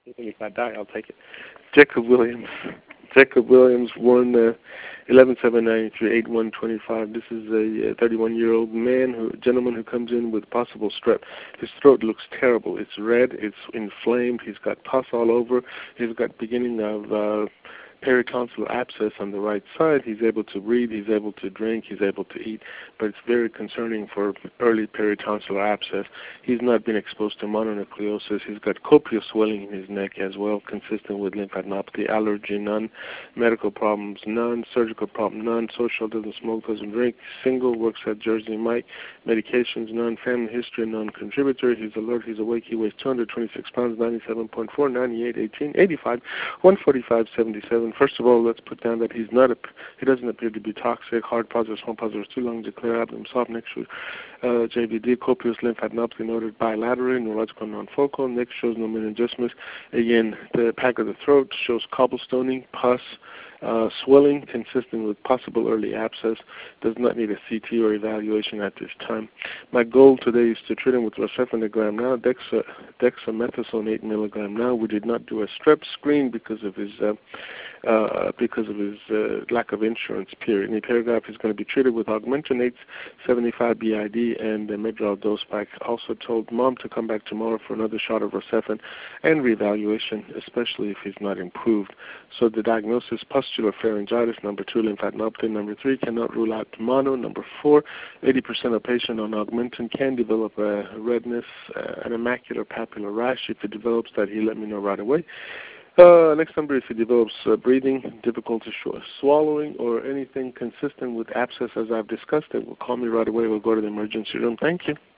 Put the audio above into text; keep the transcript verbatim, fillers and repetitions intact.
Even if I die, I'll take it. Jacob Williams. Jacob Williams won uh, eleven seven ninety-three, eight one twenty-five. This is a thirty-one-year-old man, who gentleman who comes in with possible strep. His throat looks terrible. It's red. It's inflamed. He's got pus all over. He's got beginning of uh, peritonsillar abscess on the right side. He's able to breathe. He's able to drink. He's able to eat. But it's very concerning for early peritonsillar abscess. He's not been exposed to mononucleosis. He's got copious swelling in his neck as well, consistent with lymphadenopathy. Allergy, none. Medical problems, none. Surgical problem, none. Social, doesn't smoke, doesn't drink. Single, works at Jersey Mike. Medications, none. Family history, non-contributor. He's alert. He's awake. He weighs two hundred twenty-six pounds, ninety-seven point four, ninety-eight, eighteen, eighty-five, one forty-five, seventy-seven. First of all, let's put down that he's not. A, he doesn't appear to be toxic. Hard positives, home positives, too long to clear abdomen, soft neck, uh, J V D, copious lymphadenopathy noted bilaterally, neurological non-focal. Neck shows no meningismus. Again, the back of the throat shows cobblestoning, pus, uh, swelling consistent with possible early abscess. Does not need a C T or evaluation at this time. My goal today is to treat him with rosifenagram now, dexa, dexamethasone eight milligram now. We did not do a strep screen because of his uh, uh, because of his uh, lack of insurance. Period. In the paragraph, he's going to be treated with augmentin seventy-five B I D and a Medrol dose pack. Also told mom to come back tomorrow for another shot of Rocephin and reevaluation, especially if he's not improved. So the diagnosis: pustular pharyngitis. Number two, lymphadenopathy. Number three, cannot rule out mono. Number four, eighty percent of patients on augmentin can develop a redness, uh, an macular papular rash. If it develops that, he let me know right away. Uh, next number, if he develops uh, breathing, difficulty swallowing, or anything consistent with abscess as I've discussed, it will call me right away. We'll go to the emergency room. Thank you.